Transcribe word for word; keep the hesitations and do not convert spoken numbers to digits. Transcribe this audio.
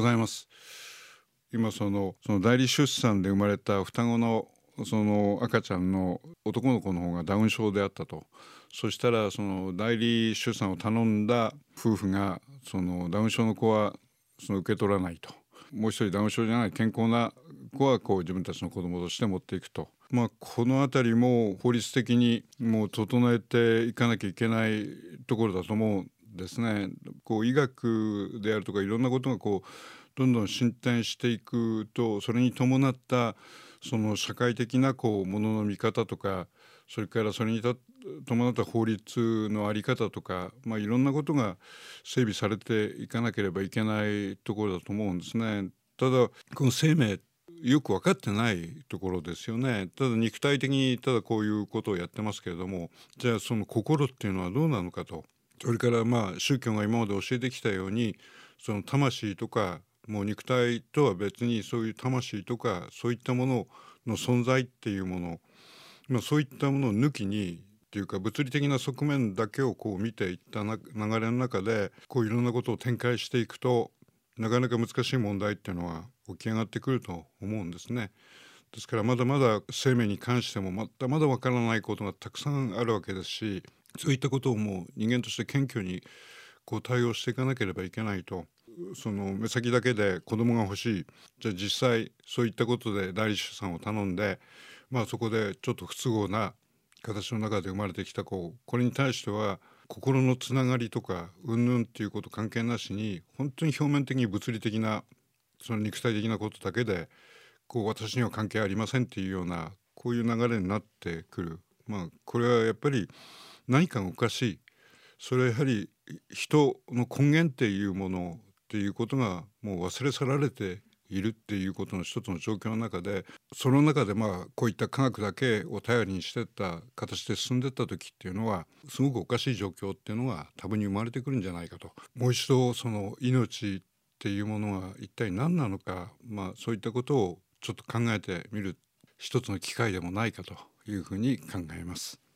ざいます。今そのその代理出産で生まれた双子のその赤ちゃんの男の子の方がダウン症であったと。そしたらその代理出産を頼んだ夫婦がそのダウン症の子はその受け取らないと、もう一人ダウン症じゃない健康な子はこう自分たちの子供として持っていくと、まあ、このあたりも法律的にもう整えていかなきゃいけないところだと思うんですね。こう医学であるとかいろんなことがこうどんどん進展していくと、それに伴ったその社会的なこうものの見方とか、それからそれに伴った法律の在り方とか、まあ、いろんなことが整備されていかなければいけないところだと思うんですね。ただこの生命よく分かってないところですよね。ただ肉体的にただこういうことをやってますけれども、じゃあその心っていうのはどうなのかと。それからまあ宗教が今まで教えてきたように、その魂とかもう肉体とは別にそういう魂とかそういったものの存在っていうもの、まあ、そういったものを抜きにっていうか物理的な側面だけをこう見ていったな流れの中でこういろんなことを展開していくと、なかなか難しい問題っていうのは起き上がってくると思うんですね。ですからまだまだ生命に関してもまだまだわからないことがたくさんあるわけですし、そういったことをもう人間として謙虚にこう対応していかなければいけないと。その目先だけで子供が欲しい、じゃあ実際そういったことで代理出産を頼んで、まあ、そこでちょっと不都合な形の中で生まれてきた子、これに対しては心のつながりとか云々っていうこと関係なしに、本当に表面的に物理的なその肉体的なことだけでこう私には関係ありませんっていうようなこういう流れになってくる。まあこれはやっぱり何かがおかしい。それはやはり人の根源っていうものっていうことがもう忘れ去られているっていうことの一つの状況の中で、その中でまあこういった科学だけを頼りにしてった形で進んでった時っていうのはすごくおかしい状況っていうのが多分に生まれてくるんじゃないかと。もう一度その命っていうものが一体何なのか、まあ、そういったことをちょっと考えてみる一つの機会でもないかというふうに考えます。